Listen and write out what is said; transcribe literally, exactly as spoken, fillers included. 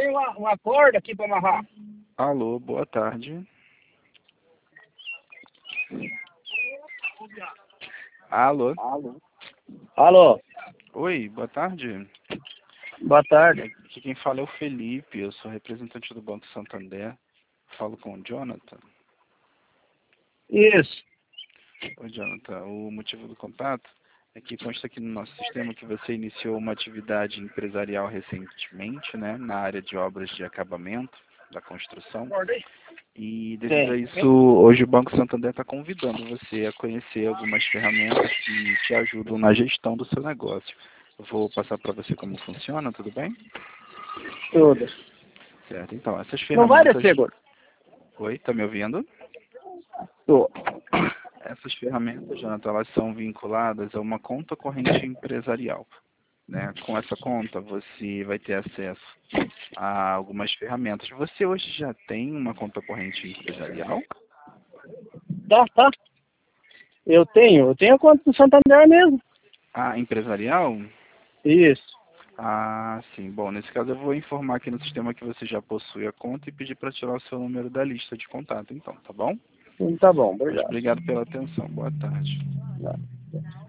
tem uma, uma corda aqui para amarrar. Alô, boa tarde. Alô. Alô, Oi, boa tarde. boa tarde. Aqui quem fala é o Felipe, eu sou representante do Banco Santander. Falo com o Jonathan. Isso. Oi, Jonathan, o motivo do contato é que consta aqui no nosso sistema que você iniciou uma atividade empresarial recentemente, né, na área de obras de acabamento da construção. E devido a Sim. isso, hoje o Banco Santander está convidando você a conhecer algumas ferramentas que te ajudam na gestão do seu negócio. Eu vou passar para você como funciona, tudo bem? Tudo. Certo, então, essas Não vai ferramentas... descer, gordo. Oi, tá me ouvindo? Tô. Essas ferramentas, Jonathan, elas são vinculadas a uma conta corrente empresarial, né? Com essa conta, você vai ter acesso a algumas ferramentas. Você hoje já tem uma conta corrente empresarial? Tá, tá. Eu tenho. Eu tenho a conta do Santander mesmo. Ah, empresarial? Isso. Ah, sim. Bom, nesse caso eu vou informar aqui no sistema que você já possui a conta e pedir para tirar o seu número da lista de contato, então, tá bom? Então, tá bom. Mas Obrigado. obrigado pela atenção. Boa tarde.